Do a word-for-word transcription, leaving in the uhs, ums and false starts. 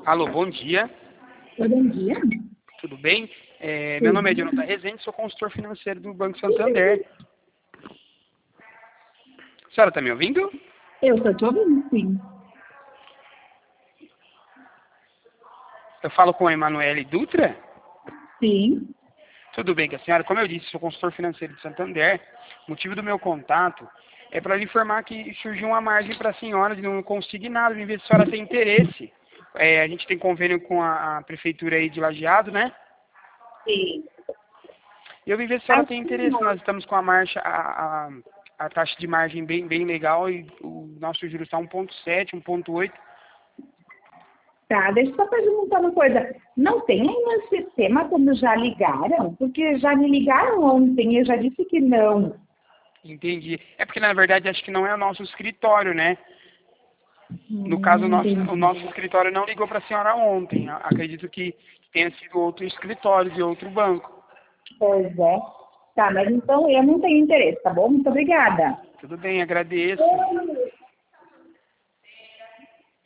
Alô, bom dia. Oi, bom dia. Tudo bem? É, meu nome é Jonathan Rezende, sou consultor financeiro do Banco Santander. A senhora está me ouvindo? Eu estou te ouvindo, sim. Eu falo com a Emanuele Dutra? Sim. Tudo bem com a senhora? Como eu disse, sou consultor financeiro de Santander. O motivo do meu contato é para lhe informar que surgiu uma margem para a senhora de não consignado, em vez de a senhora ter interesse. É, a gente tem convênio com a, a prefeitura aí de Lajeado, né? Sim. E eu vim ver se a senhora tem interesse. Nós estamos com a marcha, a, a, a taxa de margem bem, bem legal e o nosso juros está um ponto sete, um ponto oito. Tá, deixa eu só perguntar uma coisa. Não tem aí no sistema como já ligaram? Porque já me ligaram ontem e eu já disse que não. Entendi. É porque, na verdade, acho que não é o nosso escritório, né? No caso, o Hum, nosso, entendi. o nosso escritório não ligou para a senhora ontem. Acredito que tenha sido outro escritório de outro banco. Pois é. Tá, mas então eu não tenho interesse, tá bom? Muito obrigada. Tudo bem, agradeço.